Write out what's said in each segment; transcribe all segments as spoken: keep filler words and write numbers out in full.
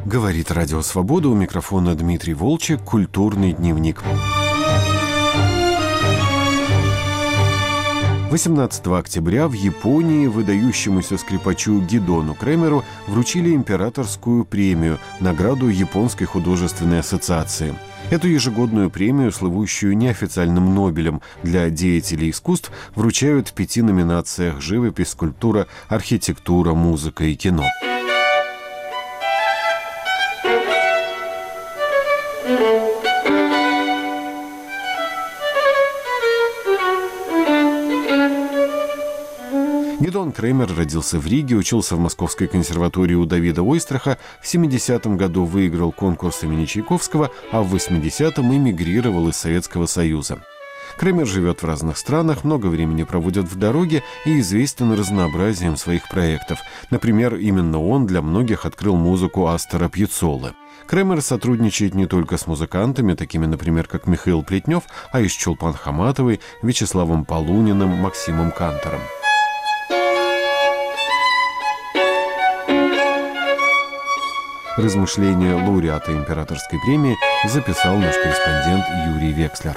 Говорит Радио Свобода, у микрофона Дмитрий Волчек, «Культурный дневник». восемнадцатого октября в Японии выдающемуся скрипачу Гидону Кремеру вручили императорскую премию, награду Японской художественной ассоциации. Эту ежегодную премию, слывущую неофициальным Нобелем для деятелей искусств, вручают в пяти номинациях: живопись, скульптура, архитектура, музыка и кино. Гидон Кремер родился в Риге, учился в Московской консерватории у Давида Ойстраха, в семидесятом году выиграл конкурс имени Чайковского, а в восьмидесятом эмигрировал из Советского Союза. Кремер живет в разных странах, много времени проводит в дороге и известен разнообразием своих проектов. Например, именно он для многих открыл музыку Астора Пьяццолы. Кремер сотрудничает не только с музыкантами, такими, например, как Михаил Плетнев, а и с Чулпан Хаматовой, Вячеславом Полуниным, Максимом Кантором. Размышления лауреата императорской премии записал наш корреспондент Юрий Векслер.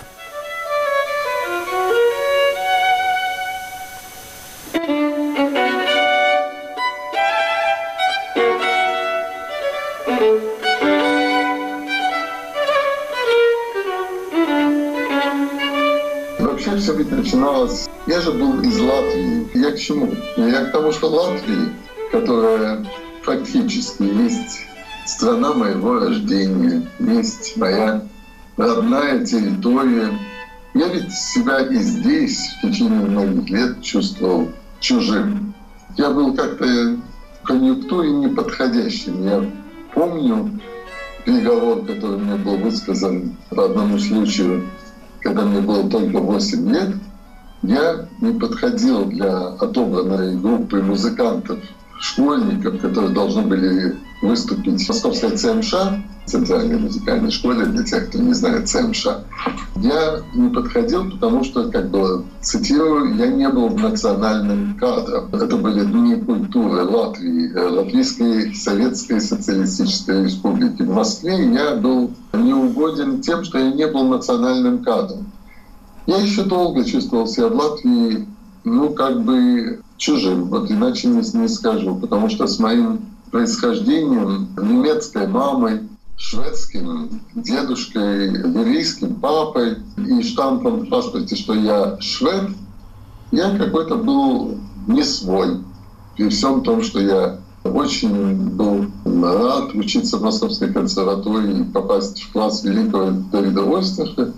Вообще все ведь начиналось... Я же был из Латвии. Я к чему? Я к тому, что Латвия, которая фактически есть страна моего рождения, есть моя родная территория. Я ведь себя и здесь в течение многих лет чувствовал чужим. Я был как-то в конъюнктуре неподходящим. Я помню переговор, который мне был высказан по одному случаю, когда мне было только восемь лет. Я не подходил для отобранной группы музыкантов, школьников, которые должны были выступить в Московской ЦМШ, Центральной музыкальной школе, для тех, кто не знает ЦМШ. Я не подходил, потому что, как бы, цитирую, я не был национальным кадром. Это были дни культуры Латвии, Латвийской Советской Социалистической Республики. В Москве я был неугоден тем, что я не был национальным кадром. Я еще долго чувствовал себя в Латвии, ну, как бы чужим, вот иначе не, не скажу, потому что с моим происхождением, немецкой мамой, шведским дедушкой, ливийским папой и штампом в паспорте, что я швед, я какой-то был не свой. При всем том, что я очень был рад учиться в Московской консерватории и попасть в класс великого Давида Ойстраха,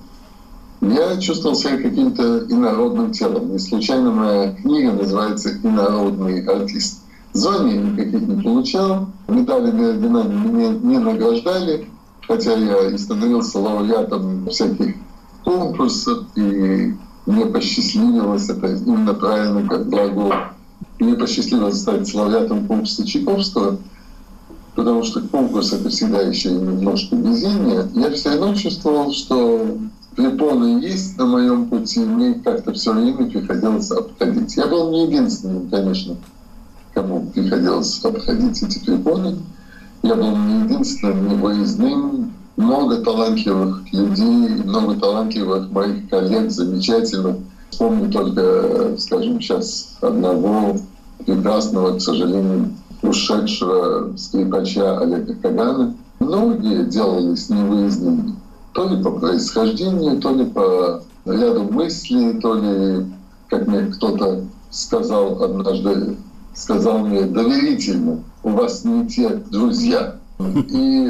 я чувствовал себя каким-то инородным телом. Не случайно моя книга называется «Инородный артист». Званий никаких не получал, медалями и орденами меня не награждали, хотя я и становился лауреатом всяких конкурсов, и мне посчастливилось, это именно правильно, как глагол, мне посчастливилось стать лауреатом конкурса Чайковского, потому что конкурс — это всегда еще и немножко везение. Я все равно чувствовал, что препоны есть на моем пути, мне как-то все время приходилось обходить. Я был не единственным, конечно, кому приходилось обходить эти препоны. Я был не единственным, не выездным. Много талантливых людей, много талантливых моих коллег, замечательно. Вспомню только, скажем, сейчас одного прекрасного, к сожалению, ушедшего скрипача Олега Кагана. Многие делались невыездными. То ли по происхождению, то ли по ряду мыслей, то ли, как мне кто-то сказал однажды, сказал мне доверительно: у вас не те друзья. И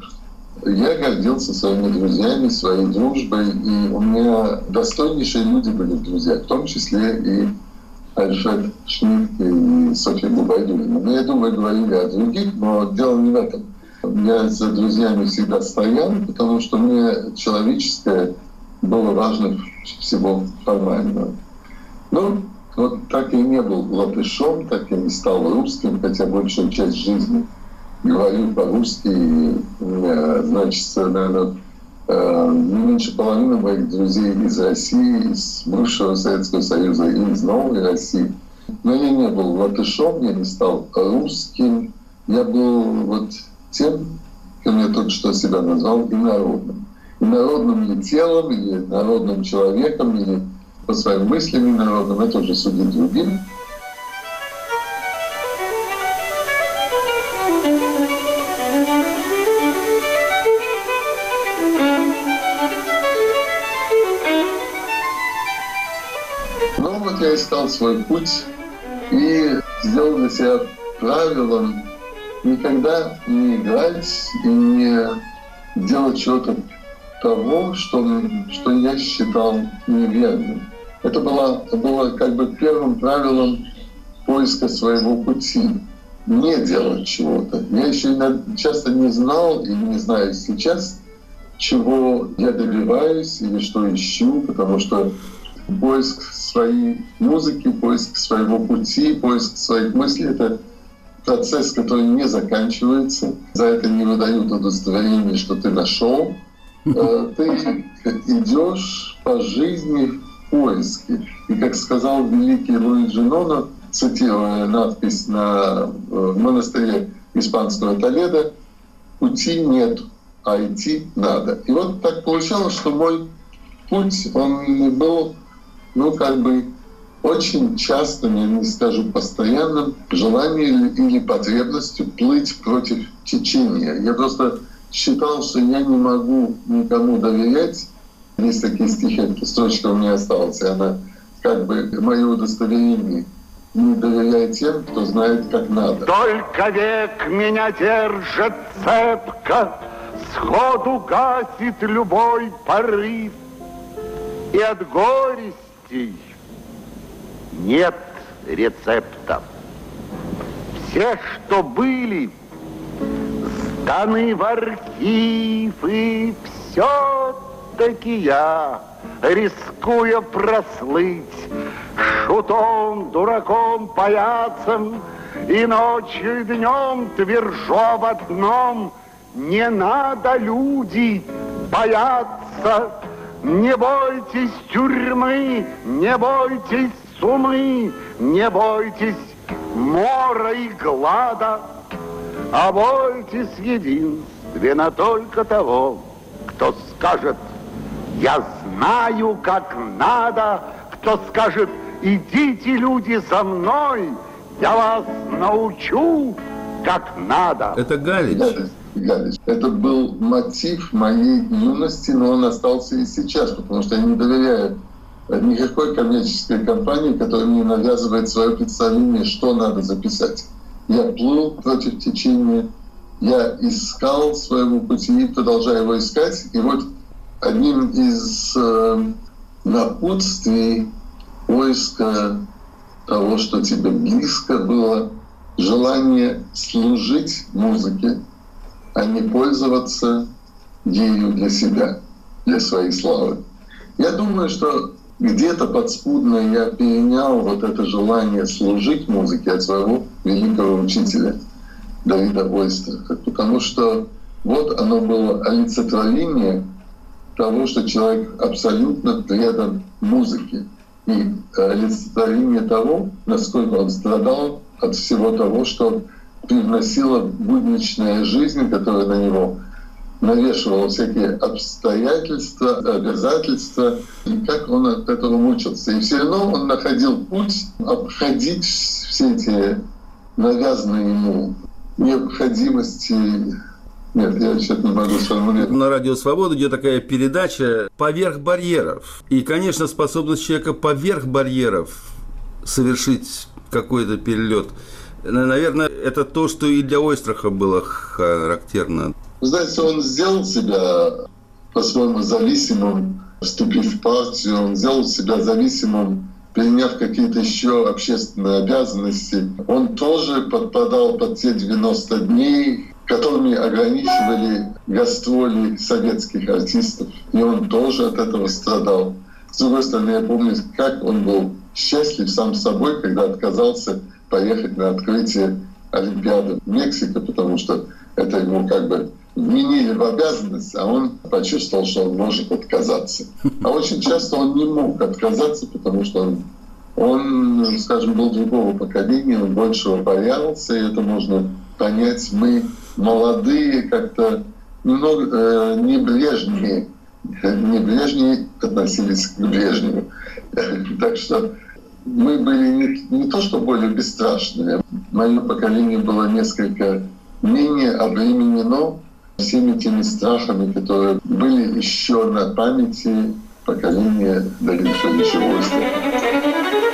я гордился своими друзьями, своей дружбой, и у меня достойнейшие люди были в друзьях, в том числе и Альфред Шмидт и Софья Губайдуллина. Но я думаю, говорили о других, но дело не в этом. Я за друзьями всегда стоял, потому что мне человеческое было важно всего формального. Ну, вот так я не был латышом, так я не стал русским, хотя большую часть жизни говорю по-русски. И у меня, значит, наверное, не меньше половины моих друзей из России, из бывшего Советского Союза и из новой России. Но я не был латышом, я не стал русским. Я был вот тем, кем я только что себя назвал, инородным. Инородным ли телом, или народным человеком, или по своим мыслям инородным, это уже судить другим. Ну вот я искал свой путь и сделал для себя правилом никогда не играть и не делать чего-то того, что, что я считал неверным. Это было, было как бы первым правилом поиска своего пути. Не делать чего-то. Я еще часто не знал и не знаю сейчас, чего я добиваюсь или что ищу, потому что поиск своей музыки, поиск своего пути, поиск своих мыслей — это процесс, который не заканчивается. За это не выдают удостоверение, что ты нашел. Ты идешь по жизни в поиске. И, как сказал великий Луиджи Ноно, цитируя надпись на монастыре испанского Толедо, «Пути нет, а идти надо». И вот так получалось, что мой путь, он был, ну, как бы очень частым, я не скажу постоянным, желанием или потребностью плыть против течения. Я просто считал, что я не могу никому доверять. Есть такие стихи, эта строчка у меня осталась, и она как бы мое удостоверение. Не доверяй тем, кто знает, как надо. Только век меня держит цепко, сходу гасит любой порыв, и от горестей нет рецепта. Все, что были, сданы в архив, и все-таки я, рискуя прослыть шутом, дураком, паяцем, и ночью, и днем твержу об одном: не надо, люди, бояться. Не бойтесь тюрьмы, не бойтесь сумы, не бойтесь мора и глада, а бойтесь единственно только того, кто скажет: я знаю, как надо, кто скажет: идите, люди, за мной, я вас научу, как надо. Это Галич. Галич. Это был мотив моей юности, но он остался и сейчас, потому что я не доверяю никакой коммерческой компании, которая мне навязывает свое представление, что надо записать. Я плыл против течения, я искал своего пути, продолжаю его искать. И вот одним из э, напутствий поиска того, что тебе близко, было желание служить музыке, а не пользоваться ею для себя, для своей славы. Я думаю, что где-то подспудно я перенял вот это желание служить музыке от своего великого учителя Давида Ойстраха, потому что вот оно было олицетворение того, что человек абсолютно предан музыке, и олицетворение того, насколько он страдал от всего того, что привносила будничная жизнь, которая на него навешивала всякие обстоятельства, обязательства, и как он от этого мучился. И все равно он находил путь обходить все эти навязанные ему необходимости. Нет, я сейчас не могу сформулировать. На Радио Свобода идет такая передача «Поверх барьеров». И, конечно, способность человека поверх барьеров совершить какой-то перелет, наверное, это то, что и для Ойстраха было характерно. Знаете, он сделал себя по-своему зависимым, вступив в партию, он сделал себя зависимым, приняв какие-то еще общественные обязанности. Он тоже подпадал под те девяносто дней, которыми ограничивали гастроли советских артистов. И он тоже от этого страдал. С другой стороны, я помню, как он был счастлив сам собой, когда отказался поехать на открытие Олимпиады в Мексике, потому что это ему как бы вменили в обязанность, а он почувствовал, что он может отказаться. А очень часто он не мог отказаться, потому что он, он, скажем, был другого поколения, он большего боялся, и это можно понять. Мы молодые как-то немного э, небрежнее, небрежнее относились к Брежневу. Так что мы были не, не то что более бесстрашные, мое поколение было несколько менее обременено всеми теми страхами, которые были еще на памяти поколения Давида Федоровича Ойстрахова.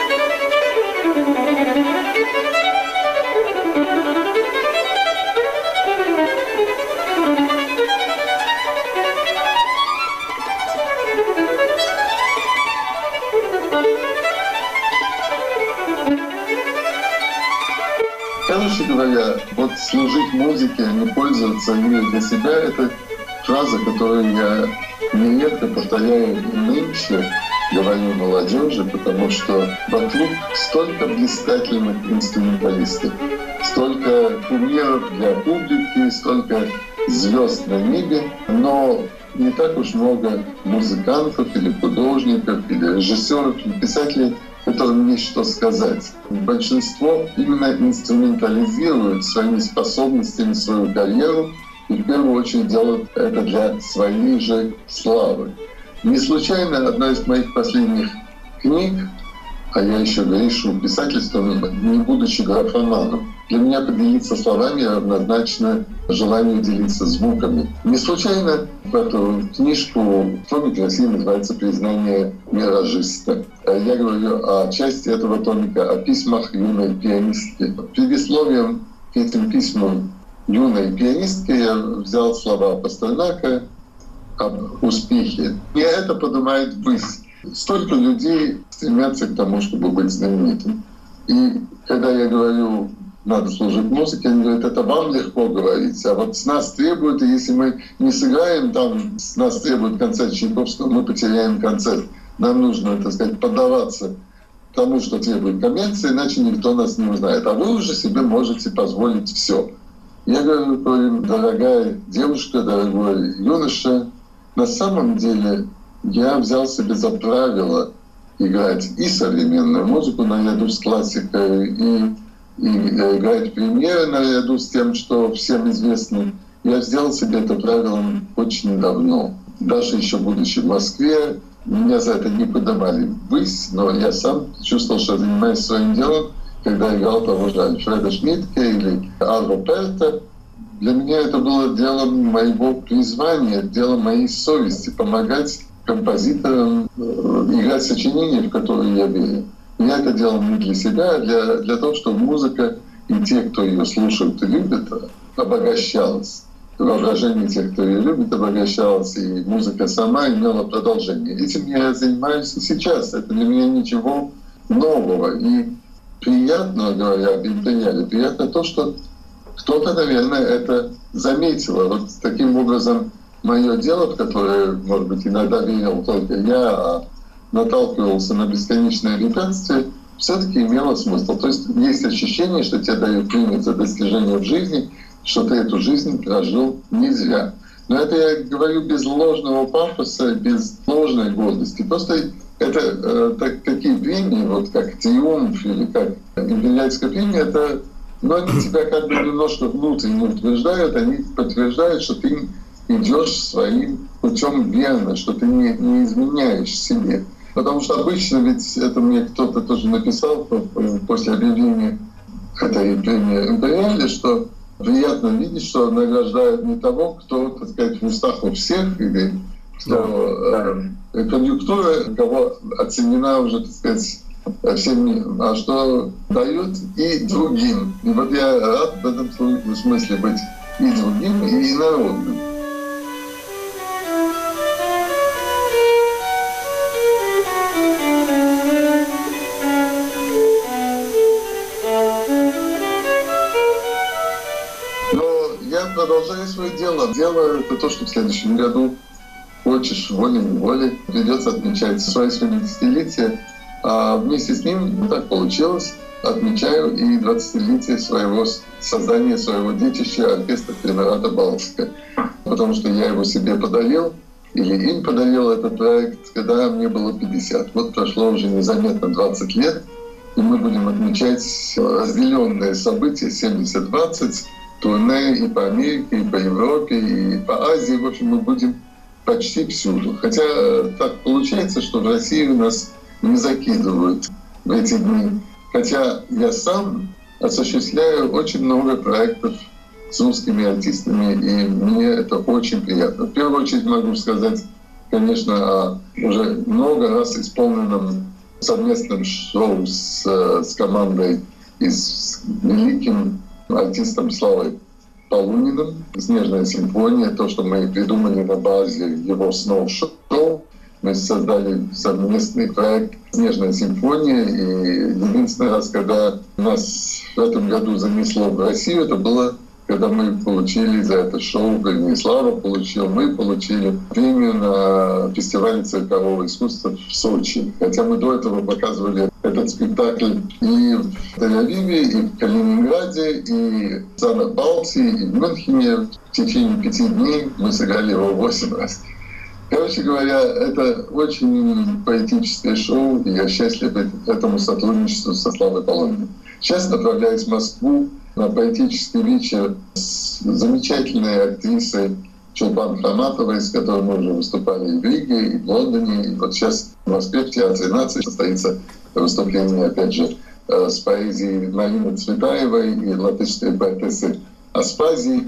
Короче говоря, вот служить музыке, а не пользоваться ею для себя — это фраза, которую я нередко повторяю и нынче, говорю молодежи, потому что вокруг столько блистательных инструменталистов, столько кумиров для публики, столько звезд на небе, но не так уж много музыкантов или художников, или режиссеров, или писателей, которым есть что сказать. Большинство именно инструментализируют своими способностями свою карьеру и в первую очередь делают это для своей же славы. Не случайно одна из моих последних книг, а я еще грешу писательством, не будучи графоманом, для меня поделиться словами равнозначно желанию делиться звуками. Не случайно в эту книжку томик России называется «Признание миражиста». Я говорю о части этого томика, о письмах юной пианистки. Предисловием к этим письмам юной пианистки я взял слова Пастернака об успехе. И это поднимает ввысь. Столько людей стремятся к тому, чтобы быть знаменитым. И когда я говорю, надо служить музыке, они говорят, это вам легко говорить, а вот с нас требуют, и если мы не сыграем, там с нас требует концерт Чайковского, мы потеряем концерт. Нам нужно, так сказать, поддаваться тому, что требует коммерция, иначе никто нас не узнает. А вы уже себе можете позволить все. Я говорю, дорогая девушка, дорогой юноша, на самом деле я взял себе за правило играть и современную музыку наряду с классикой, и, и играть премьеры наряду с тем, что всем известно. Я сделал себе это правилом очень давно. Даже еще будучи в Москве, меня за это не поднимали ввысь, но я сам чувствовал, что занимаюсь своим делом, когда играл того же Альфреда Шмидтке или Арво Перта. Для меня это было делом моего призвания, делом моей совести — помогать композиторам играть сочинения, в которые я верю. Я это делал не для себя, а для, для того, чтобы музыка и те, кто ее слушают и любят, обогащалась. Воображение тех, кто ее любит, обогащалось, и музыка сама имела продолжение. Этим я занимаюсь и сейчас. Это для меня ничего нового. И приятно, говоря об империале, приятно то, что кто-то, наверное, это заметил. Вот таким образом мое дело, в которое, может быть, иногда верил только я, а наталкивался на бесконечные препятствия, все-таки имело смысл. То есть есть ощущение, что тебе дают премию за достижение в жизни, что ты эту жизнь прожил не зря. Но это я говорю без ложного пафоса, без ложной гордости. Просто это э, так, такие премии, вот как «Триумф» или как «Империальская премия», это, но они тебя как бы немножко внутренне утверждают, они подтверждают, что ты идешь своим путем верно, что ты не, не изменяешь себе. Потому что обычно, ведь это мне кто-то тоже написал после объявления этой премии «Империале», что приятно видеть, что награждают не того, кто, так сказать, в устах у всех, или что э, конъюнктура, кого оценена уже, так сказать, всем, а что дают и другим. И вот я рад в этом смысле быть и другим, и народным. Продолжаю свое дело. Дело — это то, что в следующем году, хочешь волей-неволей, придется отмечать свое семидесятилетие. А вместе с ним, ну, так получилось, отмечаю и двадцатилетие своего создания, своего детища оркестра Триумвирата Балтика. Потому что я его себе подарил, или им подарил этот проект, когда мне было пятьдесят. Вот прошло уже незаметно двадцать лет, и мы будем отмечать разделенные события семьдесят двадцать. турне и по Америке, и по Европе, и по Азии. В общем, мы будем почти всюду. Хотя так получается, что в России у нас не закидывают в эти дни. Хотя я сам осуществляю очень много проектов с русскими артистами, и мне это очень приятно. В первую очередь могу сказать, конечно, о уже много раз исполненном совместном шоу с, с командой и с великим артистом Славой Полуниным, «Снежная симфония», то, что мы придумали на базе его снов-шоу. Мы создали совместный проект «Снежная симфония», и единственный раз, когда нас в этом году занесло в Россию, это было, когда мы получили за это шоу, вернее, Слава получил, мы получили премию на фестивале циркового искусства в Сочи. Хотя мы до этого показывали этот спектакль и в Тель-Авиве, и в Калининграде, и в странах Балтии, и в Мюнхене. В течение пяти дней мы сыграли его восемь раз. Короче говоря, это очень поэтическое шоу, и я счастлив этому сотрудничеству со Славой Полуниным. Сейчас направляюсь в Москву на поэтический вечер с замечательной актрисой Чулпан Хаматовой, с которой мы уже выступали и в Риге, и в Лондоне. И вот сейчас в Москве в Театре нации состоится выступление, опять же, с поэзией Марины Цветаевой и латышской поэтессы Аспазии,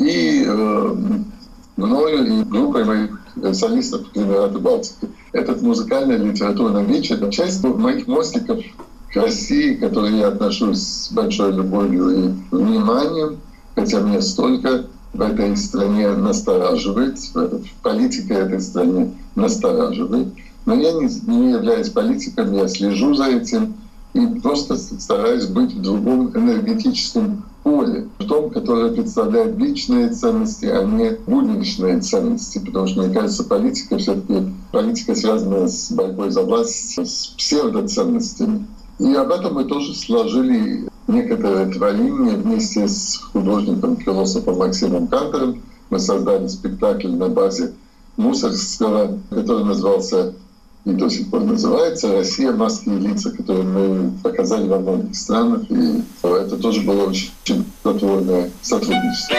и э, мною, и группой моих солистов Эмираты Балтики. Этот музыкальный литературный вечер — часть моих мостиков к России, к которой я отношусь с большой любовью и вниманием, хотя мне столько в этой стране настораживает, политика этой страны настораживает. Но я не, не являюсь политиком, я слежу за этим и просто стараюсь быть в другом энергетическом поле, в том, которое представляет личные ценности, а не будничные ценности. Потому что, мне кажется, политика все-таки политика связана с борьбой за власть, с псевдоценностями. И об этом мы тоже сложили некоторое творение вместе с художником-философом Максимом Кантором. Мы создали спектакль на базе Мусоргского, который назывался и до сих пор называется «Россия. Маски и лица», который мы показали во многих странах. И это тоже было очень плодотворное сотрудничество.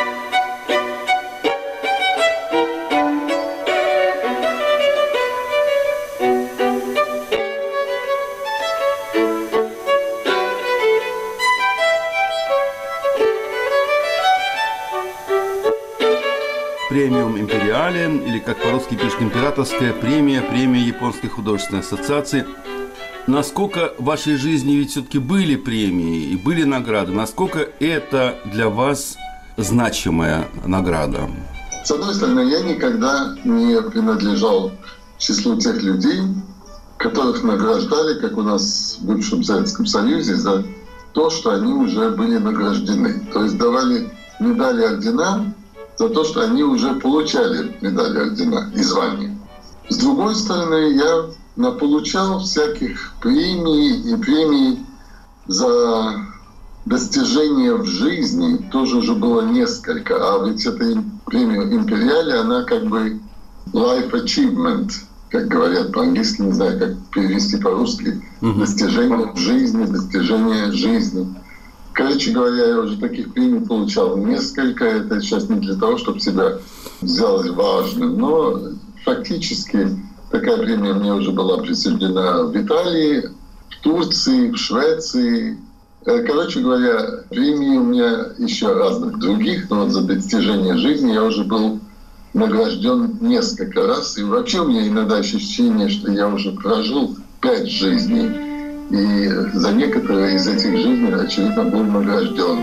Премиум Империале, или, как по-русски пишет, императорская премия, премия Японской художественной ассоциации. Насколько в вашей жизни ведь все-таки были премии и были награды? Насколько это для вас значимая награда? С одной стороны, я никогда не принадлежал к числу тех людей, которых награждали, как у нас в бывшем Советском Союзе, за то, что они уже были награждены. То есть давали медали, ордена за то, что они уже получали медали, ордена и звания. С другой стороны, я получал всяких премий и премий за достижения в жизни. Тоже уже было несколько. А ведь эта премия Империале, она как бы life achievement, как говорят по-английски, не знаю, как перевести по-русски. Mm-hmm. Достижение в жизни, достижение жизни. Короче говоря, я уже таких премий получал несколько. Это сейчас не для того, чтобы себя сделать важным, но фактически такая премия мне уже была присуждена в Италии, в Турции, в Швеции. Короче говоря, премии у меня еще разных других, но вот за достижение жизни я уже был награжден несколько раз. И вообще у меня иногда ощущение, что я уже прожил пять жизней. И за некоторые из этих жизней, очевидно, был награжден.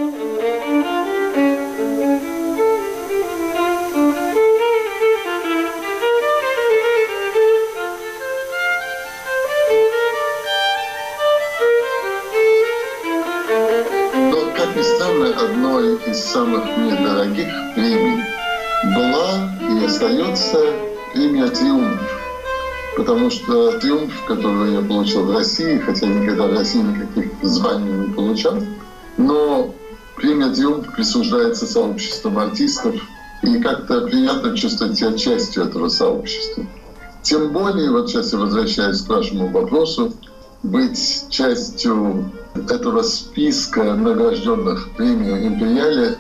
Но, как ни странно, одной из самых мне дорогих премий была и остается премия «Триумф». Потому что триумф, который я получил в России, хотя никогда в России никаких званий не получал, но премия «Триумф» присуждается сообществом артистов, и как-то приятно чувствовать себя частью этого сообщества. Тем более, вот сейчас я возвращаюсь к вашему вопросу, быть частью этого списка награжденных премией «Империале»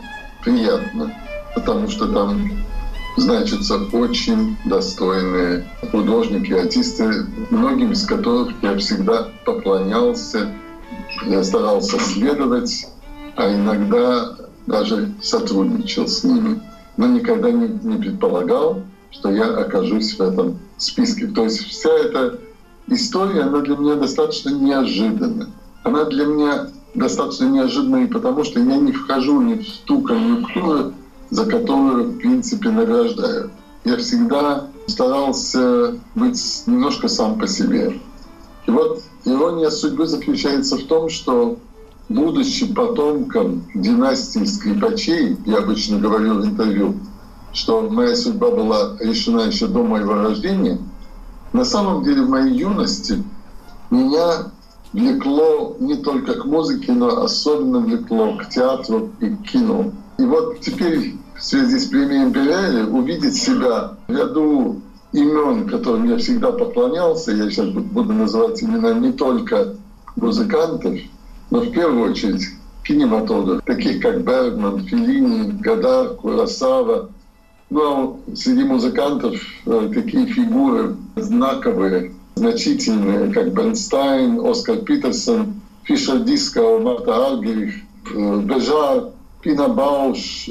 приятно, потому что там значатся очень достойные художники, артисты, многим из которых я всегда поклонялся, я старался следовать, а иногда даже сотрудничал с ними, но никогда не, не предполагал, что я окажусь в этом списке. То есть вся эта история, она для меня достаточно неожиданна. Она для меня достаточно неожиданна и потому, что я не вхожу ни в ту конъюнктуру, за которую, в принципе, награждаю. Я всегда старался быть немножко сам по себе. И вот ирония судьбы заключается в том, что, будучи потомком династии скрипачей, я обычно говорю в интервью, что моя судьба была решена еще до моего рождения, на самом деле в моей юности меня влекло не только к музыке, но особенно влекло к театру и к кино. И вот теперь в связи с премией «Империале» увидеть себя в ряду имен, которым я всегда поклонялся, я сейчас буду называть имена не только музыкантов, но в первую очередь кинематограф, таких как Бергман, Феллини, Годар, Куросава. Ну а среди музыкантов такие фигуры знаковые, значительные, как Бернстайн, Оскар Питерсон, Фишер Дискау, Марта Аргерих, Бежар, Пина Бауш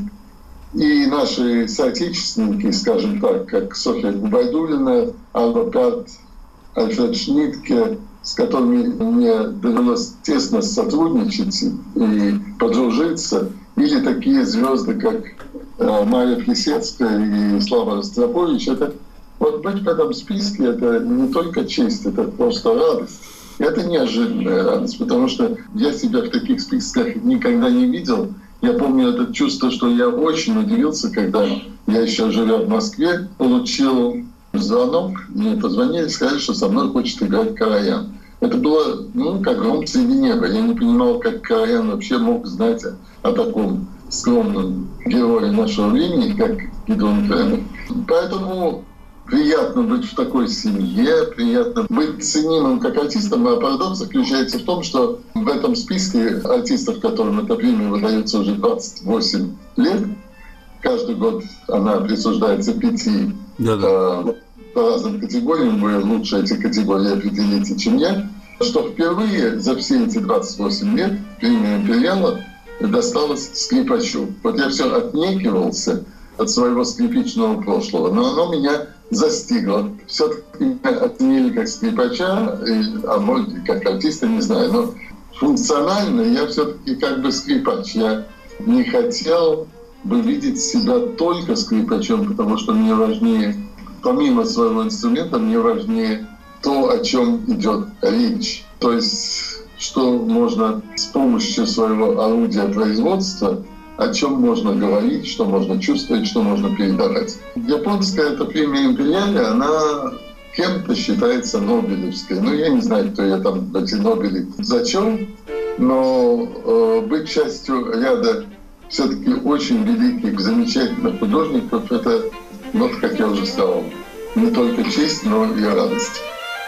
и наши соотечественники, скажем так, как Софья Губайдулина, Альва Пят, Альфред Шнитке, с которыми мне довелось тесно сотрудничать и подружиться, или такие звезды, как Мария Плесецкая и Слава Ростропович. Это, вот быть в этом списке — это не только честь, это просто радость. И это неожиданная радость, потому что я себя в таких списках никогда не видел. Я помню это чувство, что я очень удивился, когда я еще живя в Москве, получил звонок, мне позвонили, сказали, что со мной хочет играть Караян. Это было, ну, как гром среди неба. Я не понимал, как Караян вообще мог знать о, о таком скромном герое нашего времени, как Гидеон Кремер. Поэтому приятно быть в такой семье, приятно быть ценимым как артистом, а парадокс заключается в том, что в этом списке артистов, которым эта премия выдается уже двадцать восемь лет, каждый год она присуждается пяти э, по разным категориям, вы лучше эти категории определите, чем я, что впервые за все эти двадцать восемь лет премия «Империала» досталась скрипачу. Вот я все отнекивался от своего скрипичного прошлого, но оно меня застигло. Все-таки меня оценили как скрипача, и, а может и как артиста, не знаю, но функционально я все-таки как бы скрипач. Я не хотел бы видеть себя только скрипачом, потому что мне важнее, помимо своего инструмента, мне важнее то, о чем идет речь. То есть что можно с помощью своего орудия производства, о чем можно говорить, что можно чувствовать, что можно передавать. Японская эта премия «Империале», она кем-то считается нобелевской. Ну, я не знаю, кто я там эти Нобели зачем, но э, быть частью ряда все-таки очень великих, замечательных художников — это, вот как я уже сказал, не только честь, но и радость.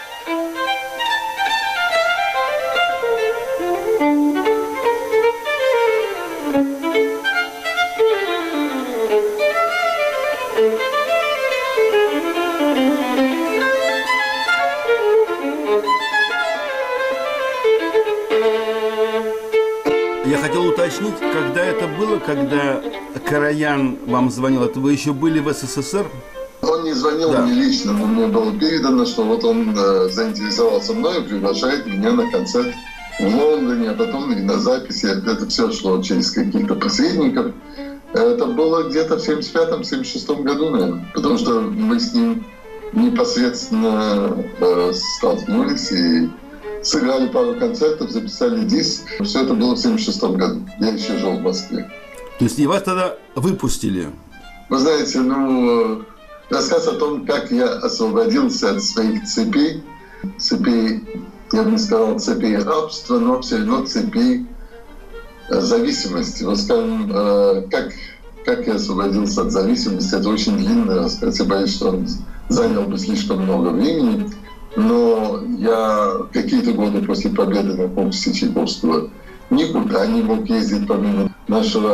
Я хотел уточнить, когда это было, когда Караян вам звонил, это вы еще были в СССР? Он не звонил да. мне лично, но мне было передано, что вот он э, заинтересовался мной и приглашает меня на концерт в Лондоне, а потом и на записи. Это все шло через каких-то посредников. Это было где-то в семьдесят пятом — семьдесят шестом году, наверное, потому что мы с ним непосредственно э, столкнулись и сыграли пару концертов, записали диск. Все это было в семьдесят шестом году. Я еще жил в Москве. То есть и вас тогда выпустили? Вы знаете, ну, рассказ о том, как я освободился от своих цепей, цепей, я бы не сказал цепей рабства, но все равно цепей зависимости. Вот скажем, как, как я освободился от зависимости, это очень длинный рассказ. Я боюсь, что он занял бы слишком много времени. Но я какие-то годы после победы на конкурсе Чайковского никуда не мог ездить помимо нашего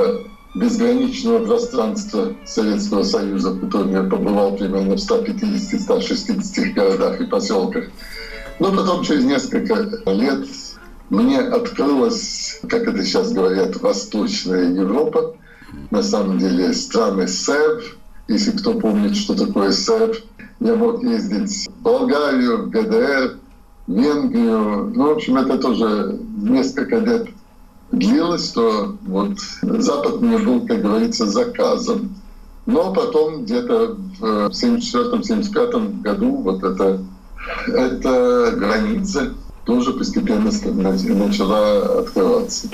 безграничного пространства Советского Союза, в котором я побывал примерно в ста пятидесяти — ста шестидесяти городах и поселках. Но потом, через несколько лет, мне открылась, как это сейчас говорят, Восточная Европа. На самом деле страны СЭВ. Если кто помнит, что такое СЭВ, я мог ездить в Болгарию, в ГДР, в Венгрию. Ну, в общем, это тоже несколько лет длилось, то вот Запад мне был, как говорится, заказан. Но потом где-то в семьдесят четвёртом — семьдесят пятом году вот эта, эта граница тоже постепенно начала открываться.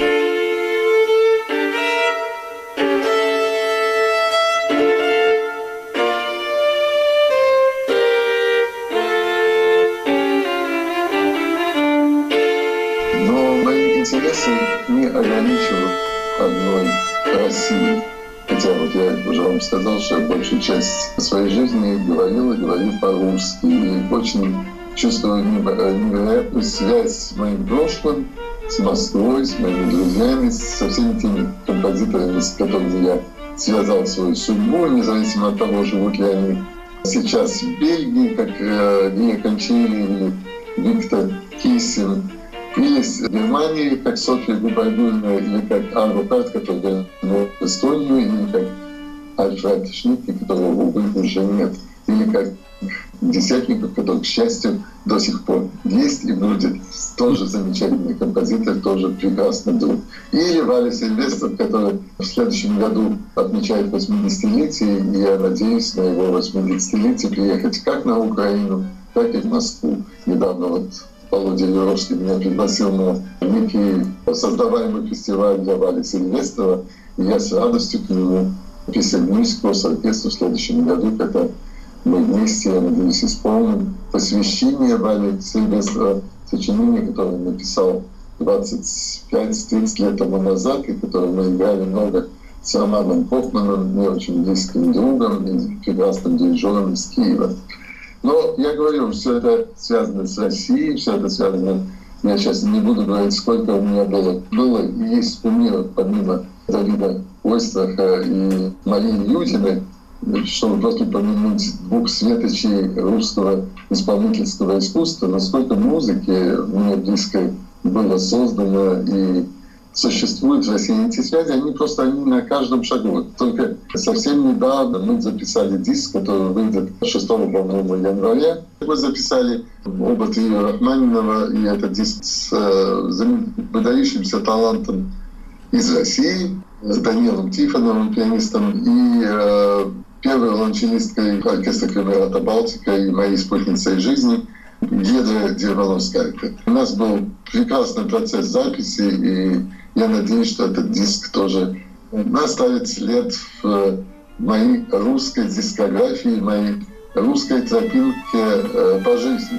Интересы не ограничивают одной России. Хотя вот я уже вам сказал, что я большую часть своей жизни говорил и говорил по-русски. И очень чувствую невероятную связь с моим прошлым, с Москвой, с моими друзьями, со всеми теми композиторами, с которыми я связал свою судьбу, независимо от того, живут ли они сейчас в Бельгии, как Гия Кончели или Виктор Кисин, или в Германии, как Софья Губайдульна, или как Арно Карт, который вернулся в Эстонию, или как Альфред Шнитке, которого, увы, уже нет, или как Десятников, который, к счастью, до сих пор есть и будет. Тоже замечательный композитор, тоже прекрасный друг. Или Валя Сильвестр, который в следующем году отмечает восьмидесятилетие, и я надеюсь на его восьмидесятилетие приехать как на Украину, так и в Москву. Недавно вот Володя Юровский меня пригласил на некий создаваемый фестиваль для Вали Сильвестрова, и я с радостью к нему присоединюсь к оркестру в следующем году, когда мы вместе, я надеюсь, исполним посвящение Вали Сильвестрова, сочинение, которое он написал двадцать пять — тридцать лет тому назад, и которое мы играли много с Романом Хофманом, мне очень близким другом и прекрасным дирижером из Киева. Но я говорю, все это связано с Россией, все это связано... Я сейчас не буду говорить, сколько у меня было. Было и есть кумиров, помимо Давида Ойстраха и Марии Юдиной, чтобы просто помянуть двух светочей русского исполнительского искусства, насколько музыки мне близко было создано и существуют в России эти связи, они просто они на каждом шагу. Только совсем недавно мы записали диск, который выйдет шестого, по-моему, января. Мы записали оба трио Рахманинова, и этот диск с э, выдающимся талантом из России, с Данилом Тихоновым, пианистом, и э, первой лончелисткой оркестра Кремерата Балтика и моей спутницей жизни Гедра Дермановская. У нас был прекрасный процесс записи, и я надеюсь, что этот диск тоже оставит след в моей русской дискографии, моей русской тропинке по жизни.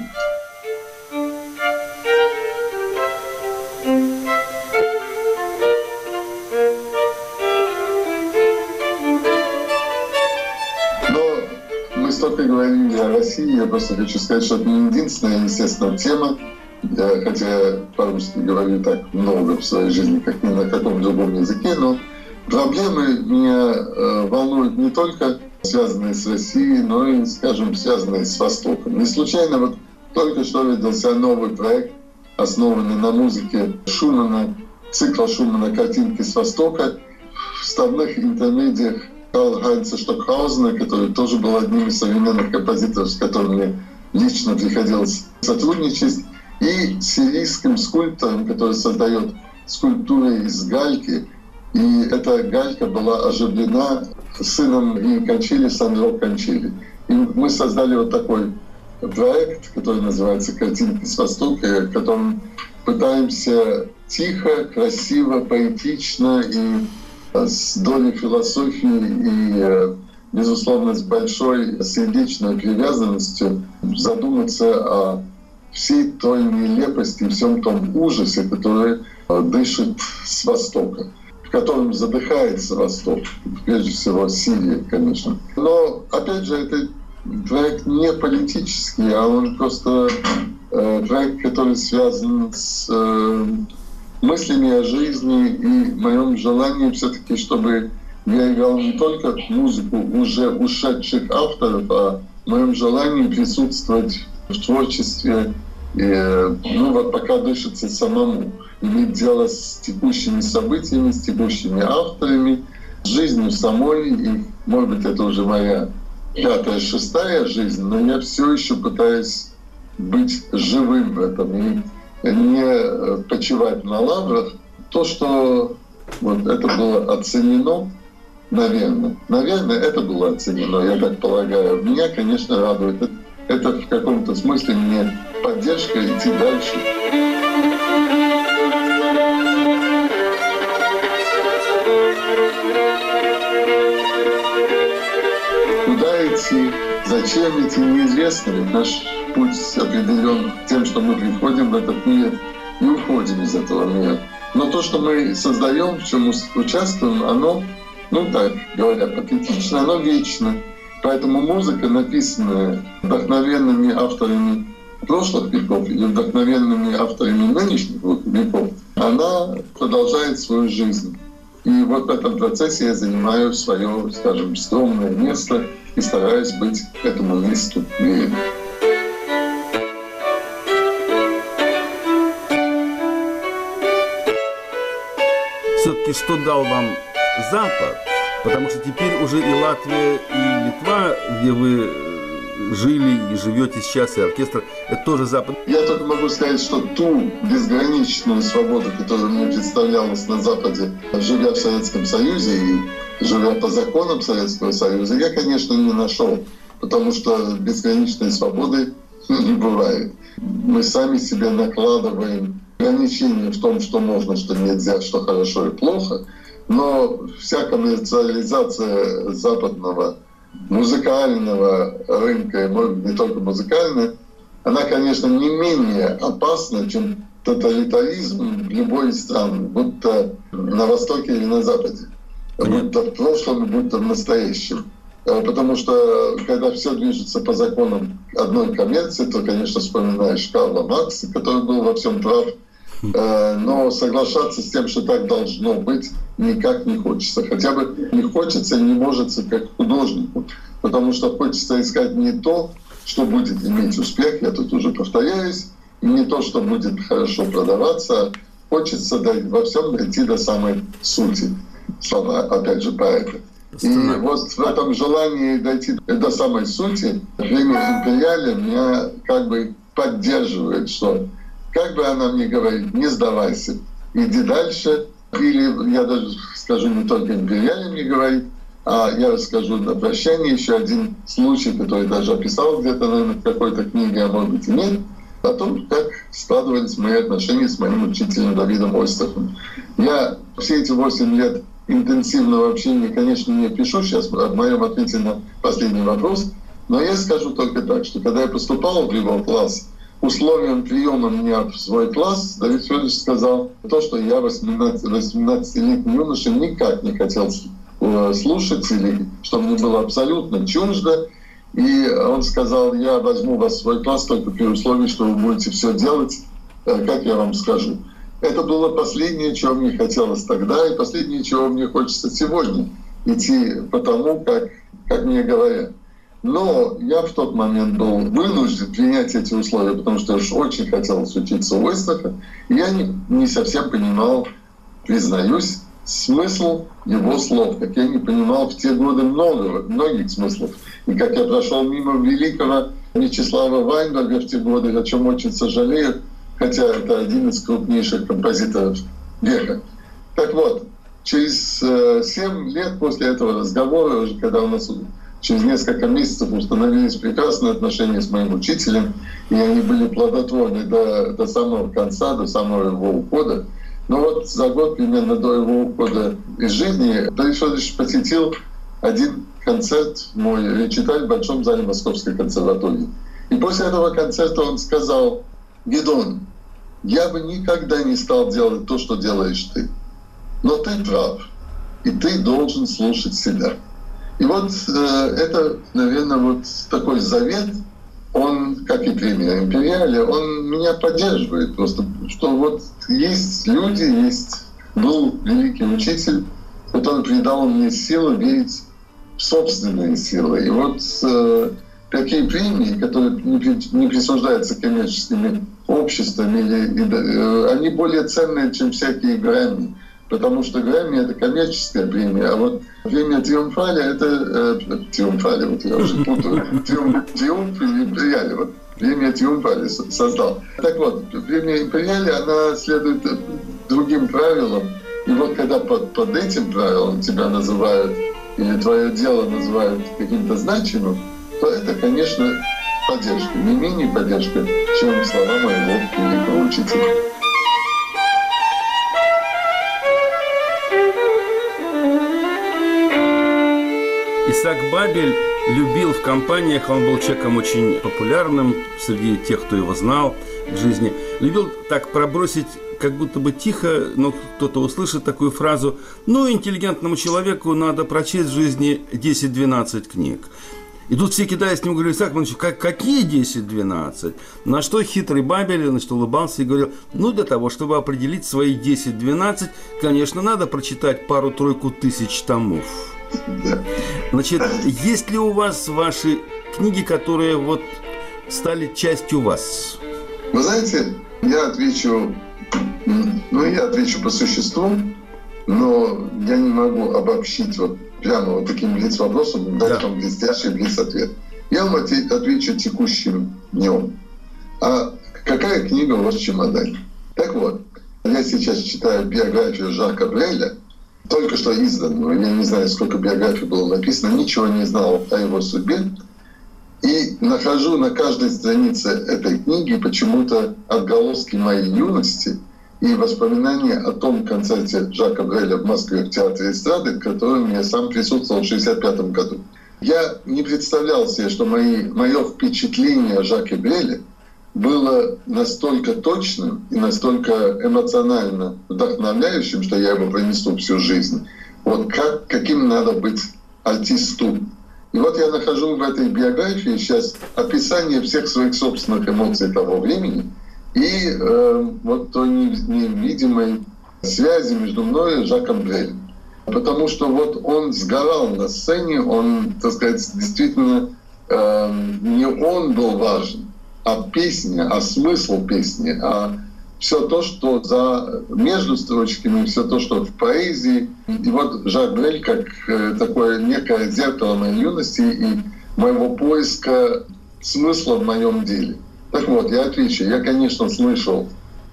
Столько говорили о России, я просто хочу сказать, что это не единственная, естественно, тема. Я, хотя я по-русски говорю так много в своей жизни, как ни на каком другом языке, но проблемы меня э, волнуют не только связанные с Россией, но и, скажем, связанные с Востоком. Не случайно вот только что родился новый проект, основанный на музыке Шумана, цикла Шумана «Картинки с Востока», в вставных интермедиях Карл-Хайнца Штокхаузена, который тоже был одним из современных композиторов, с которым мне лично приходилось сотрудничать, и сирийским скульптором, который создает скульптуры из гальки. И эта галька была оживлена сыном Гии Кончели, Сандро Кончели. И мы создали вот такой проект, который называется «Картинки с Востока», в котором пытаемся тихо, красиво, поэтично и с долей философии и, безусловно, с большой сердечной привязанностью задуматься о всей той нелепости и всем том ужасе, который дышит с Востока, в котором задыхается Восток, прежде всего Сирия, конечно. Но, опять же, это проект не политический, а он просто проект, который связан с мыслями о жизни и моем желании все-таки, чтобы я играл не только музыку уже ушедших авторов, а в моем желании присутствовать в творчестве, и, ну вот пока дышится самому, иметь дело с текущими событиями, с текущими авторами, с жизнью самой, и, может быть, это уже моя пятая, шестая жизнь, но я все еще пытаюсь быть живым в этом и не почивать на лаврах. То, что вот это было оценено, наверное, наверное, это было оценено, я так полагаю. Меня, конечно, радует. Это, это в каком-то смысле мне поддержка идти дальше. Куда идти, зачем идти, неизвестно. Ведь наш путь определен тем, что мы приходим в этот мир и уходим из этого мира. Но то, что мы создаем, в чем участвуем, оно, ну так говоря, патетично, оно вечно. Поэтому музыка, написанная вдохновенными авторами прошлых веков или вдохновенными авторами нынешних веков, она продолжает свою жизнь. И вот в этом процессе я занимаю свое, скажем, скромное место и стараюсь быть этому месту верным. Все-таки что дал вам Запад? Потому что теперь уже и Латвия, и Литва, где вы жили и живете сейчас, и оркестр, это тоже Запад. Я только могу сказать, что ту безграничную свободу, которая мне представлялась на Западе, живя в Советском Союзе и живя по законам Советского Союза, я, конечно, не нашел, потому что безграничной свободы не бывает. Мы сами себе накладываем ограничения в том, что можно, что нельзя, что хорошо и плохо, но вся коммерциализация западного музыкального рынка, и не только музыкальная, она, конечно, не менее опасна, чем тоталитаризм любой страны, будь то на Востоке или на Западе, будь то в прошлом, будь то в настоящем. Потому что когда все движется по законам одной коммерции, то, конечно, вспоминаешь Карла Маркса, который был во всем прав, но соглашаться с тем, что так должно быть, никак не хочется. Хотя бы не хочется и не может как художнику, потому что хочется искать не то, что будет иметь успех, я тут уже повторяюсь, и не то, что будет хорошо продаваться, хочется во всем дойти до самой сути. Слова, опять же, поэта. И вот в этом желании дойти до самой сути, время империале меня как бы поддерживает, что как бы она мне говорит, не сдавайся, иди дальше. Или я даже скажу, не только империале мне говорит, а я расскажу на прощание еще один случай, который даже описал где-то, наверное, в какой-то книге, а может быть и нет, о том, как складывались мои отношения с моим учителем Давидом Ойстрахом. Я все эти восемь лет интенсивного общения, конечно, не пишу сейчас в моем ответе на последний вопрос, но я скажу только так, что когда я поступал в его класс, условием приема меня в свой класс Давид Федорович сказал то, что я восемнадцатилетний юноша никак не хотел слушать, или что мне было абсолютно чуждо. И он сказал, я возьму вас в свой класс только при условии, что вы будете все делать, как я вам скажу. Это было последнее, чего мне хотелось тогда, и последнее, чего мне хочется сегодня. Идти по тому, как, как мне говорят. Но я в тот момент был вынужден принять эти условия, потому что я уж очень хотел учиться у Ойстраха. И я не, не совсем понимал, признаюсь, смысл его слов, как я не понимал в те годы много, многих смыслов. И как я прошел мимо великого Вячеслава Вайнберга в те годы, о чем очень сожалею, хотя это один из крупнейших композиторов века. Так вот, через семь лет после этого разговора, уже когда у нас через несколько месяцев установились прекрасные отношения с моим учителем, и они были плодотворны до, до самого конца, до самого его ухода. Но вот за год примерно до его ухода из жизни Давид Федорович посетил один концерт, мой речиталь в Большом зале Московской консерватории. И после этого концерта он сказал: «Гидон, я бы никогда не стал делать то, что делаешь ты, но ты прав, и ты должен слушать себя». И вот э, это, наверное, вот такой завет, он, как и премия «Империале», он меня поддерживает просто, что вот есть люди, есть был великий учитель, Вот он придал мне силу верить в собственные силы. И вот э, такие премии, которые не, при, не присуждаются коммерческими обществами, или, и, э, они более ценные, чем всякие Грэмми. Потому что Грэмми — это коммерческая премия, а вот премия Триумфаля — это... Э, Триумфаля, вот я уже путаю. Триумф, триумф и Империале. Вот премия Триумфаля создал. Так вот, премия Империале, она следует другим правилам. И вот когда под, под этим правилом тебя называют, или твое дело называют каким-то значимым, то это, конечно, поддержка. Не менее поддержка, чем слова моего великого учителя. Исаак Бабель любил в компаниях, он был человеком очень популярным среди тех, кто его знал в жизни, любил так пробросить, как будто бы тихо, но кто-то услышит такую фразу: ну, интеллигентному человеку надо прочесть в жизни десять-двенадцать книг. И тут все кидаясь к нему, говорили: Исаак Иванович, как, какие десять-двенадцать? На что хитрый Бабель, значит, улыбался и говорил: ну, для того, чтобы определить свои десять-двенадцать, конечно, надо прочитать пару-тройку тысяч томов. Да. Значит, есть ли у вас ваши книги, которые вот стали частью вас? Вы знаете, я отвечу, ну, я отвечу по существу, но я не могу обобщить вот прямо вот таким блиц-вопросом, дать вам блестящий блиц-ответ. Я вам отвечу текущим днем. А какая книга у вас в чемодане? Так вот, я сейчас читаю биографию Жака Бреля, только что изданную. Я не знаю, сколько биографий было написано, ничего не знал о его судьбе. И нахожу на каждой странице этой книги почему-то отголоски моей юности и воспоминания о том концерте Жака Бреля в Москве в Театре эстрады, в котором я сам присутствовал в шестьдесят пятом году. Я не представлял себе, что мои, мое впечатление о Жаке Бреле было настолько точным и настолько эмоционально вдохновляющим, что я его пронесу всю жизнь. Вот как, каким надо быть артисту. И вот я нахожу в этой биографии сейчас описание всех своих собственных эмоций того времени и э, вот той невидимой связи между мной и Жаком Брелем. Потому что вот он сгорал на сцене, он, так сказать, действительно, э, не он был важен, а песня, а смысл песни, а все то, что за между строчками, все то, что в поэзии. И вот Жак Брель как такое некое зеркало моей юности и моего поиска смысла в моем деле. Так вот, я отвечу. Я, конечно, слышал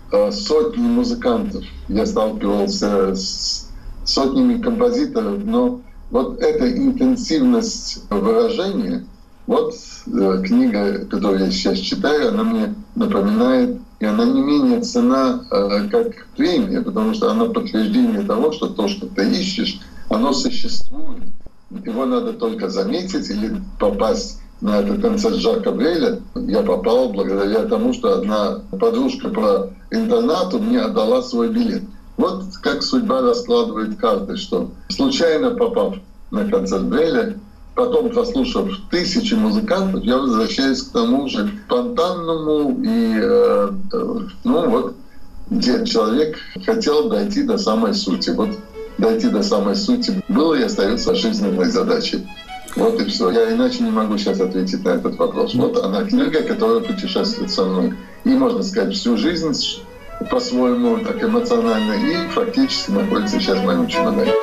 сотни музыкантов, я сталкивался с сотнями композиторов, но вот эта интенсивность выражения, вот э, книга, которую я сейчас читаю, она мне напоминает, и она не менее ценна, э, как премия, потому что она подтверждение того, что то, что ты ищешь, оно существует. Его надо только заметить или попасть на этот концерт Жака Бреля. Я попал благодаря тому, что одна подружка по интернату мне отдала свой билет. Вот как судьба раскладывает карты, что случайно попав на концерт Бреля, потом, прослушав тысячи музыкантов, я возвращаюсь к тому же спонтанному и, э, ну вот, где человек хотел дойти до самой сути. Вот дойти до самой сути было и остается жизненной задачей. Вот и все. Я иначе не могу сейчас ответить на этот вопрос. Вот она книга, которая путешествует со мной. И, можно сказать, всю жизнь по-своему так эмоционально и фактически находится сейчас в моем чемодане.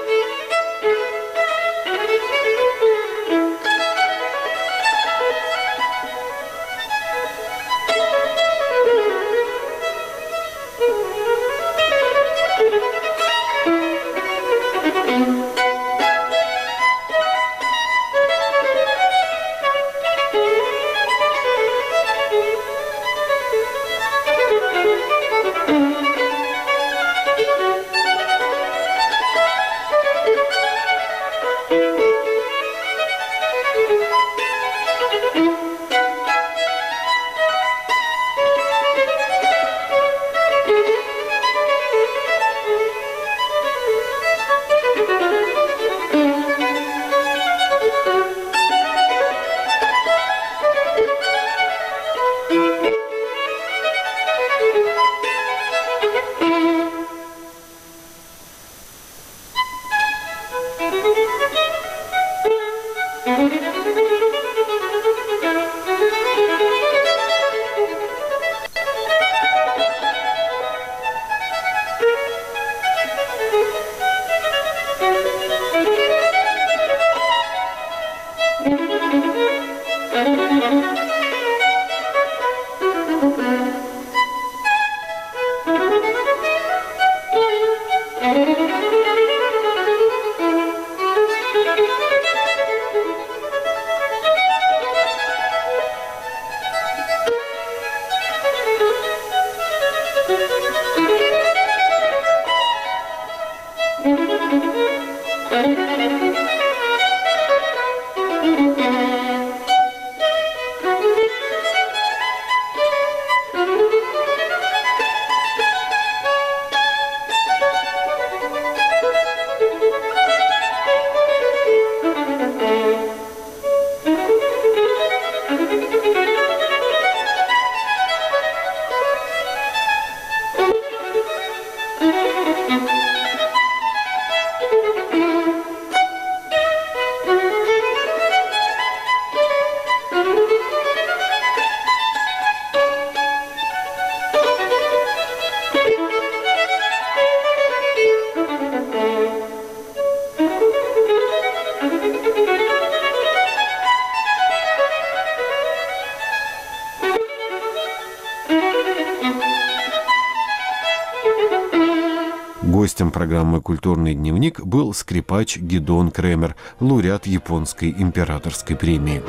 Гостем программы «Культурный дневник» был скрипач Гидеон Кремер, лауреат японской императорской премии.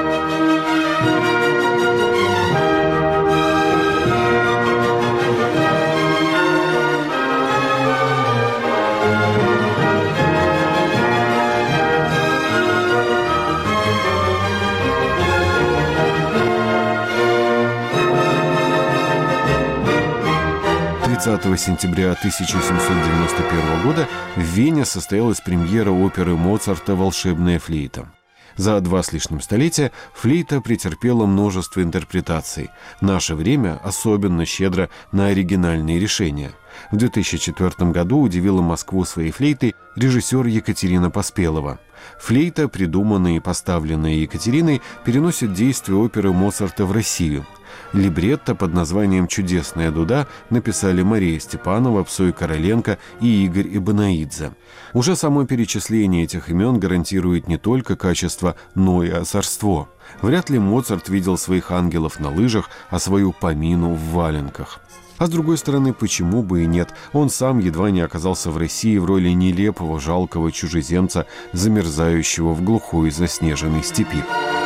тридцатого сентября тысяча семьсот девяносто первого года в Вене состоялась премьера оперы Моцарта «Волшебная флейта». За два с лишним столетия флейта претерпела множество интерпретаций. Наше время особенно щедро на оригинальные решения. В две тысячи четвёртом году удивила Москву своей флейтой режиссер Екатерина Поспелова. Флейта, придуманная и поставленная Екатериной, переносит действие оперы Моцарта в Россию. Либретто под названием «Чудесная дуда» написали Мария Степанова, Псой Короленко и Игорь Ибанаидзе. Уже само перечисление этих имен гарантирует не только качество, но и озорство. Вряд ли Моцарт видел своих ангелов на лыжах, а свою Памину в валенках. А с другой стороны, почему бы и нет? Он сам едва не оказался в России в роли нелепого, жалкого чужеземца, замерзающего в глухой заснеженной степи.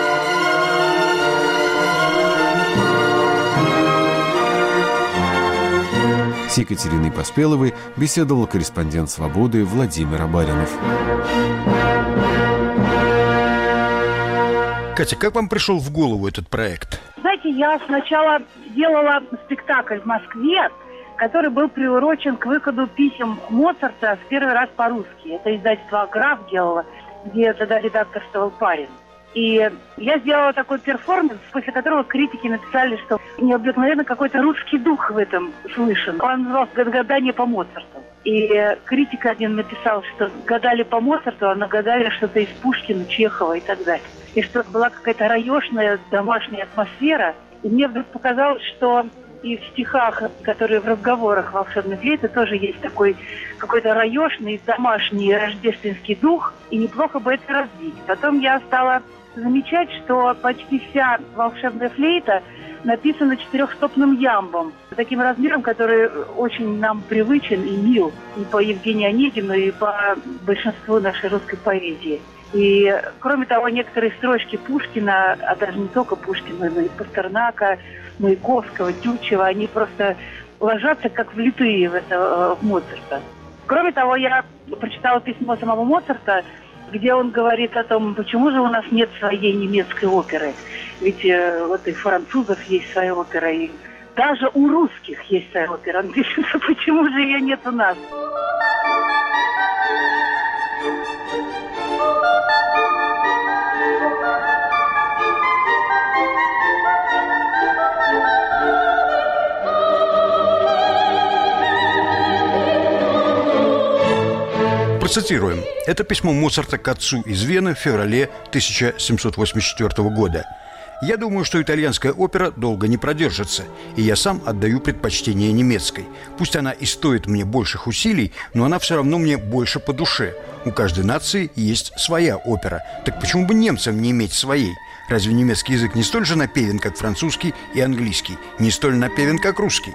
С Екатериной Поспеловой беседовал корреспондент «Свободы» Владимир Абаринов. Катя, как вам пришел в голову этот проект? Знаете, я сначала делала спектакль в Москве, который был приурочен к выходу писем Моцарта в первый раз по-русски. Это издательство «Граф» делало, где тогда редакторствовал Парин. И я сделала такой перформанс, после которого критики написали, что необыкновенно какой-то русский дух в этом слышен. Он назывался «Гадание по Моцарту». И критик один написал, что гадали по Моцарту, а нагадали что-то из Пушкина, Чехова и так далее. И что была какая-то раешная домашняя атмосфера. И мне вдруг показалось, что и в стихах, которые в разговорах «Волшебной флейты», тоже есть такой какой-то раешный, домашний рождественский дух, и неплохо бы это развить. Потом я стала замечать, что почти вся «Волшебная флейта» написана четырехстопным ямбом, таким размером, который очень нам привычен и мил и по Евгению Онегину, и по большинству нашей русской поэзии. И, кроме того, некоторые строчки Пушкина, а даже не только Пушкина, но и Пастернака, Маяковского, Тютчева, они просто ложатся как влитые в это в Моцарта. Кроме того, я прочитала письмо самого Моцарта, где он говорит о том, почему же у нас нет своей немецкой оперы. Ведь э, вот и французов есть своя опера, и даже у русских есть своя опера. Он пишет, почему же ее нет у нас. Процитируем. Это письмо Моцарта к отцу из Вены в феврале тысяча семьсот восемьдесят четвёртого года. «Я думаю, что итальянская опера долго не продержится, и я сам отдаю предпочтение немецкой. Пусть она и стоит мне больших усилий, но она все равно мне больше по душе. У каждой нации есть своя опера. Так почему бы немцам не иметь своей? Разве немецкий язык не столь же напевен, как французский и английский? Не столь напевен, как русский?»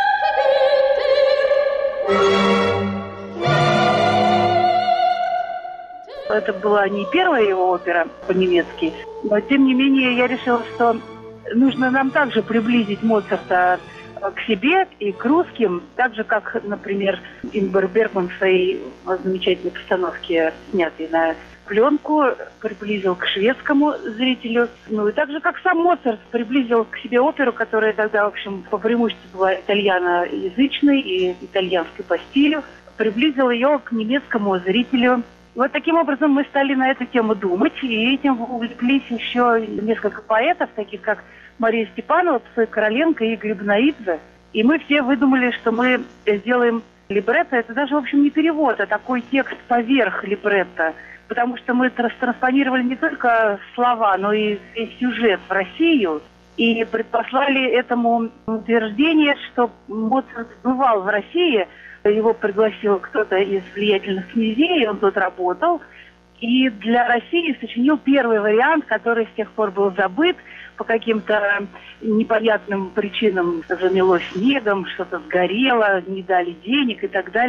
Это была не первая его опера по-немецки, но тем не менее я решила, что нужно нам также приблизить Моцарта к себе и к русским, так же, как, например, Ингмар Бергман в своей замечательной постановке, снятой на пленку, приблизил к шведскому зрителю. Ну и так же, как сам Моцарт приблизил к себе оперу, которая тогда, в общем, по преимуществу была итальяноязычной и итальянской по стилю, приблизил ее к немецкому зрителю. Вот таким образом мы стали на эту тему думать, и этим увлеклись еще несколько поэтов, таких как Мария Степанова, Псой Короленко и Игорь Ибанаидзе. И мы все выдумали, что мы сделаем либретто. Это даже, в общем, не перевод, а такой текст поверх либретто. Потому что мы транспонировали не только слова, но и весь сюжет в Россию. И предпослали этому утверждение, что Моцарт бывал в России. Его пригласил кто-то из влиятельных князей, он тут работал. И для России сочинил первый вариант, который с тех пор был забыт. По каким-то непонятным причинам замело снегом, что-то сгорело, не дали денег и так далее.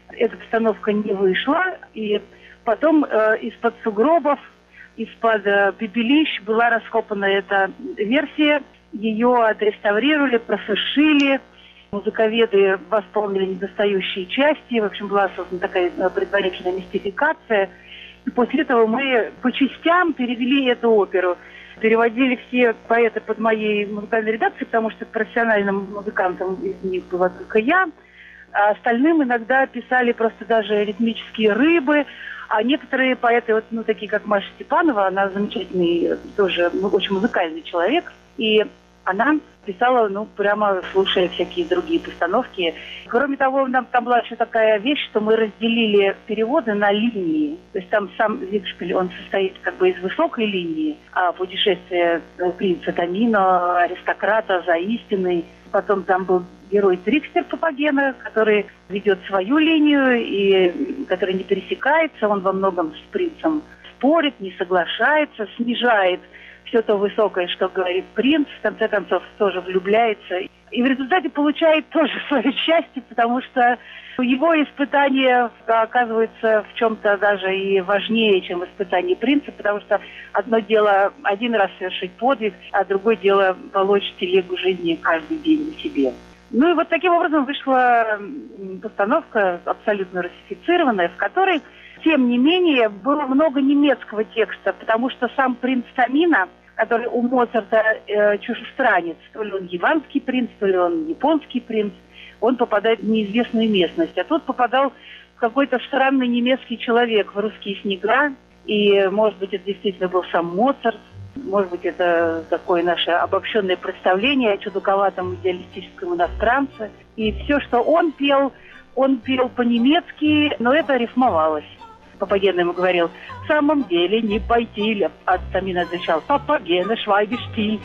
эта постановка не вышла, и потом э, из-под сугробов, из-под э, пепелищ была раскопана эта версия, ее отреставрировали, просушили, музыковеды восполнили недостающие части, в общем, была создана такая предварительная мистификация. И после этого мы по частям перевели эту оперу. Переводили все поэты под моей музыкальной редакцией, потому что профессиональным музыкантом из них была только я. А остальным иногда писали просто даже ритмические рыбы. А некоторые поэты, вот, ну, такие как Маша Степанова, она замечательный, тоже ну, очень музыкальный человек. И она писала, ну, прямо слушая всякие другие постановки. Кроме того, нам, там была еще такая вещь, что мы разделили переводы на линии. То есть там сам Зигшпиль, он состоит как бы из высокой линии, а путешествие принца Тамино, аристократа за истиной. Потом там был герой Трикстер Папагена, который ведет свою линию и который не пересекается. Он во многом с принцем спорит, не соглашается, снижает все то высокое, что говорит принц, в конце концов тоже влюбляется. И в результате получает тоже свое счастье, потому что его испытание оказывается в чем-то даже и важнее, чем испытание принца, потому что одно дело один раз совершить подвиг, а другое дело волочь телегу жизни каждый день на себе. Ну и вот таким образом вышла постановка абсолютно русифицированная, в которой, тем не менее, было много немецкого текста, потому что сам принц Тамино, который у Моцарта э, чужестранец, то ли он яванский принц, то ли он японский принц, он попадает в неизвестную местность. А тут попадал какой-то странный немецкий человек в русские снега, и, может быть, это действительно был сам Моцарт, может быть, это такое наше обобщенное представление о чудаковатом идеалистическом иностранце. И все, что он пел, он пел по-немецки, но это рифмовалось. Папаген ему говорил: в самом деле не пойти ли? А Тамино отвечал: Папагена, швайге штиль.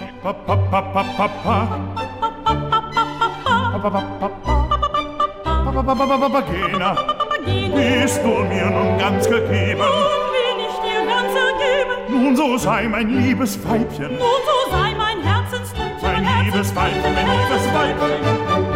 Papagena, bist du mir nun ganz gegeben? Nun bin ich dir ganz ergeben. Nun so sei mein liebes Weibchen. Nun so sei mein Herzensträubchen. Mein liebes Weibchen, mein liebes Weibchen.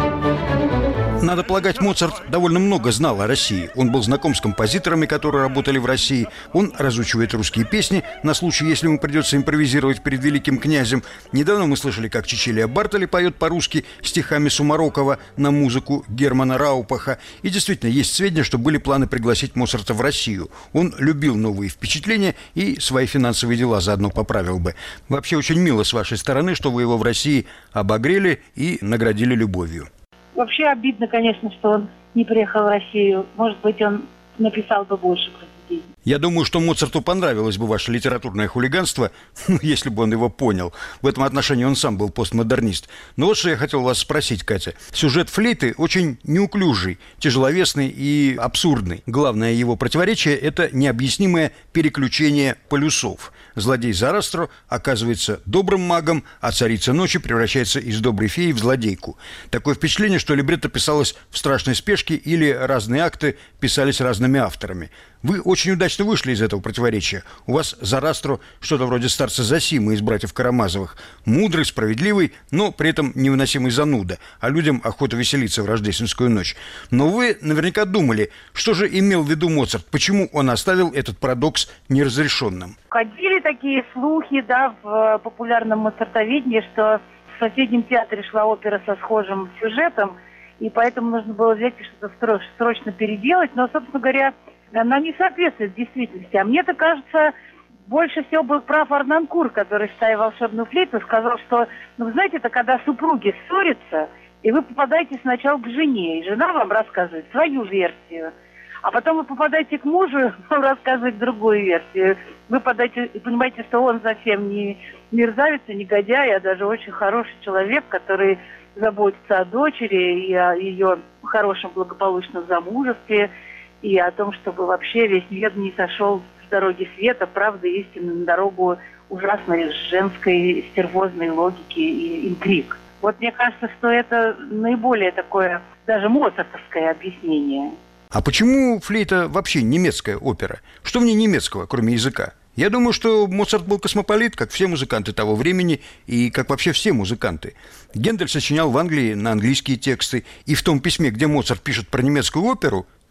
Надо полагать, Моцарт довольно много знал о России. Он был знаком с композиторами, которые работали в России. Он разучивает русские песни на случай, если ему придется импровизировать перед великим князем. Недавно мы слышали, как Чичилия Бартоли поет по-русски стихами Сумарокова на музыку Германа Раупаха. И действительно, есть сведения, что были планы пригласить Моцарта в Россию. Он любил новые впечатления и свои финансовые дела заодно поправил бы. Вообще очень мило с вашей стороны, что вы его в России обогрели и наградили любовью. Вообще обидно, конечно, что он не приехал в Россию. Может быть, он написал бы больше произведений. Я думаю, что Моцарту понравилось бы ваше литературное хулиганство, если бы он его понял. В этом отношении он сам был постмодернист. Но вот что я хотел вас спросить, Катя. Сюжет «Флейты» очень неуклюжий, тяжеловесный и абсурдный. Главное его противоречие – это необъяснимое переключение полюсов. Злодей Зарастро оказывается добрым магом, а царица ночи превращается из доброй феи в злодейку. Такое впечатление, что либретто писалось в страшной спешке или разные акты писались разными авторами. Вы очень удачно вышли из этого противоречия. У вас Зарастро что-то вроде старца Зосимы из «Братьев Карамазовых». Мудрый, справедливый, но при этом невыносимый зануда, а людям охота веселиться в рождественскую ночь. Но вы наверняка думали, что же имел в виду Моцарт, почему он оставил этот парадокс неразрешенным. Ходили такие слухи, да, в популярном моцартоведении, что в соседнем театре шла опера со схожим сюжетом, и поэтому нужно было взять и что-то срочно переделать. Но, собственно говоря, она не соответствует действительности. А мне-то кажется, больше всего был прав Арнанкур, который, ставя волшебную флейту, сказал, что, ну, вы знаете, это когда супруги ссорятся, и вы попадаете сначала к жене, и жена вам рассказывает свою версию. А потом вы попадаете к мужу, он рассказывает другую версию. Вы попадаете и понимаете, что он совсем не мерзавец, не негодяй, а даже очень хороший человек, который заботится о дочери и о ее хорошем благополучном замужестве, и о том, чтобы вообще весь мир не сошел с дороги света, правды истины, на дорогу ужасной женской стервозной логики и интриг. Вот мне кажется, что это наиболее такое, даже моцартовское объяснение. А почему флейта вообще немецкая опера? Что в ней немецкого, кроме языка? Я думаю, что Моцарт был космополит, как все музыканты того времени, и как вообще все музыканты. Гендель сочинял в Англии на английские тексты, и в том письме, где Моцарт пишет про немецкую оперу,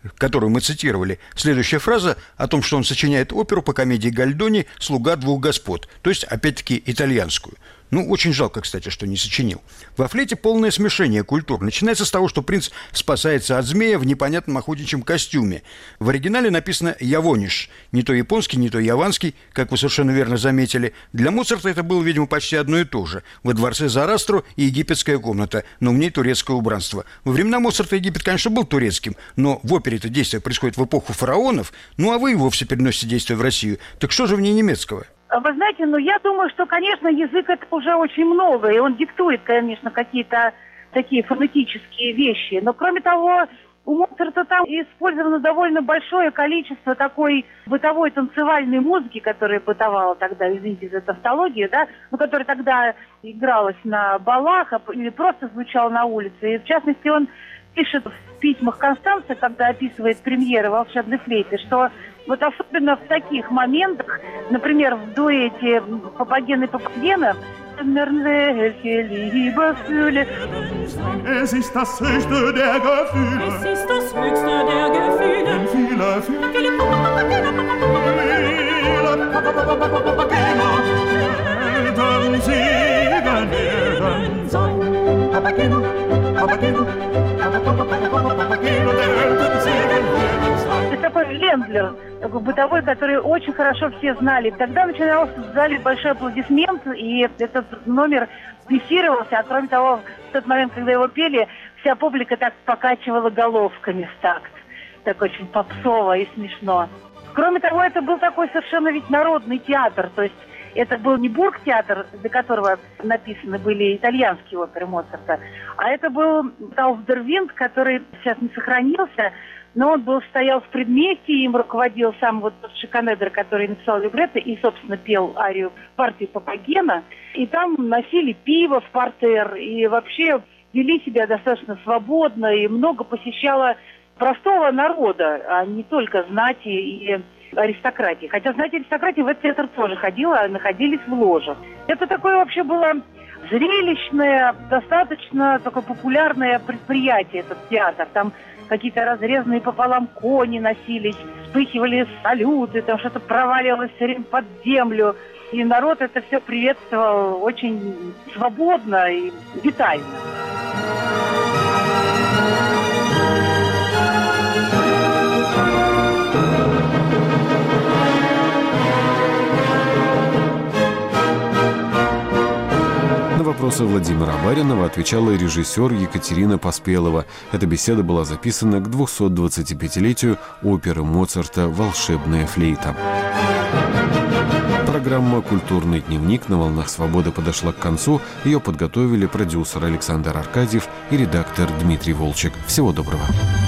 которую мы цитировали, следующая фраза о том, что он сочиняет оперу по комедии Гальдони «Слуга двух господ», то есть, опять-таки, итальянскую. Ну, очень жалко, кстати, что не сочинил. Во «Флейте» полное смешение культур. Начинается с того, что принц спасается от змея в непонятном охотничьем костюме. В оригинале написано «явониш». Не то японский, не то яванский, как вы совершенно верно заметили. Для Моцарта это было, видимо, почти одно и то же. Во дворце Зарастро и египетская комната, но в ней турецкое убранство. Во времена Моцарта Египет, конечно, был турецким, но в опере-то действие происходит в эпоху фараонов, ну а вы и вовсе переносите действие в Россию. Так что же в ней немецкого? Вы знаете, ну я думаю, что, конечно, язык это уже очень много, и он диктует, конечно, какие-то такие фонетические вещи. Но кроме того, у Моцарта там использовано довольно большое количество такой бытовой танцевальной музыки, которая бытовала тогда, извините за тавтологию, да, но которая тогда игралась на балах или просто звучала на улице. И в частности, он пишет в письмах Констанции, когда описывает премьеры «Волшебной флейты», что вот особенно в таких моментах, например, в дуэте Папаген и Папагена, Es ist das höchste der Gefühle. Es ist das höchste der Gefühle. Denn viele, viele Papagena werden Segen werden sein. Papagena, Papagena, Papagena, der werden Segen werden sein. Это такой Лендлер, такой бытовой, который очень хорошо все знали. Тогда начинался в зале большой аплодисмент, и этот номер пульсировался, а кроме того, в тот момент, когда его пели, вся публика так покачивала головками в такт. Так очень попсово и смешно. Кроме того, это был такой совершенно ведь народный театр, то есть это был не бургтеатр, для которого написаны были итальянские оперы Моцарта, а это был Тауфдервинд, который сейчас не сохранился, но он был, стоял в предместье, им руководил сам вот тот Шиканедер, который написал либретто и, собственно, пел арию партии Папагена. И там носили пиво в партер, и вообще вели себя достаточно свободно, и много посещало простого народа, а не только знати и аристократии. Хотя знати и аристократии в этот театр тоже ходила, а находились в ложах. Это такое вообще было зрелищное, достаточно такое популярное предприятие, этот театр. Там какие-то разрезанные пополам кони носились, вспыхивали салюты, там что-то проваливалось все время под землю. И народ это все приветствовал очень свободно и витально. На вопросы Владимира Баринова отвечала режиссер Екатерина Поспелова. Эта беседа была записана к двухсотдвадцатипятилетию оперы Моцарта «Волшебная флейта». Программа «Культурный дневник» на «Волнах Свободы» подошла к концу. Ее подготовили продюсер Александр Аркадьев и редактор Дмитрий Волчек. Всего доброго.